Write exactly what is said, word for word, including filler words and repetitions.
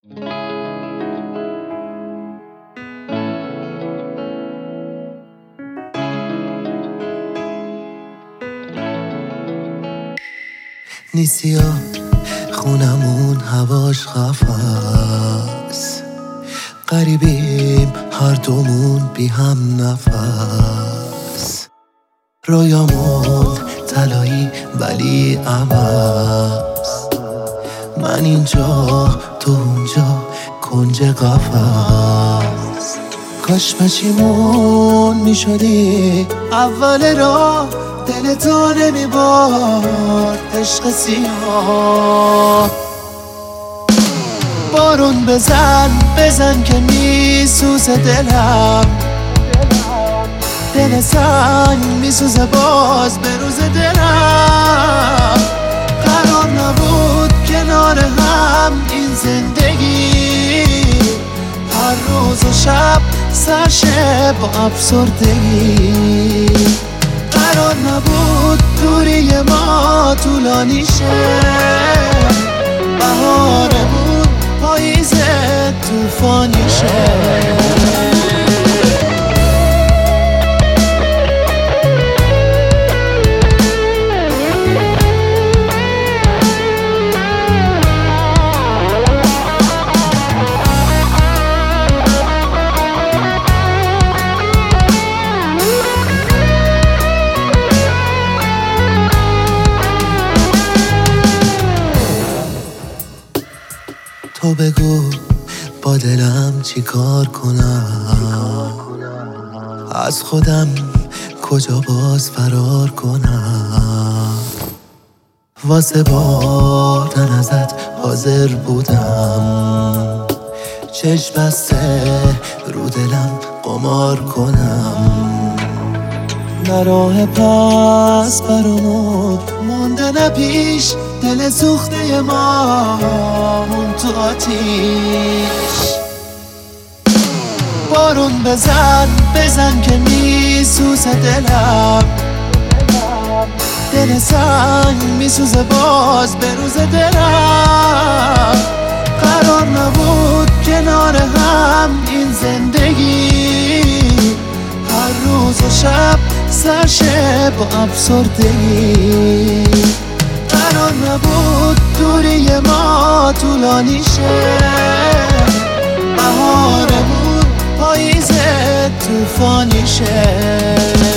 نیسیا خونمون هواش خفاست، غریبیم هر دومون بی هم نفس، رویامون طلایی ولی عوض، من اینجا تو اونجا کنج قفس. کاش پشیمون میشدی اول راه، دل تو نمیبارد عشق سیاه. بارون بزن بزن که میسوزه دلم، دل سنگ میسوزه باز به روز دلم. قرار نبود کنار هم این زندگی، هر روز و شب سرشه با افسردگی. قرار نبود دوری ما طولانی شه، بهارمون پاییز طوفانی شه. تو بگو با دلم چی کار کنم، از خودم کجا باز فرار کنم. واسه بردن ازت حاضر بودم، چشم بسته رو دلم قمار کنم. نه راه پس برامون مونده نه پیش، دل سوخته ما مون تو آتیش. بارون بزن بزن که میسوزه دلم، دل سنگ میسوزه باز به روز دلم. قرار نبود کنار هم این زندگی، هر روز و شب سرشه با افسردگی. قرار نبود دوری ما طولانی شه، بهارمون پاییز طوفانی شه.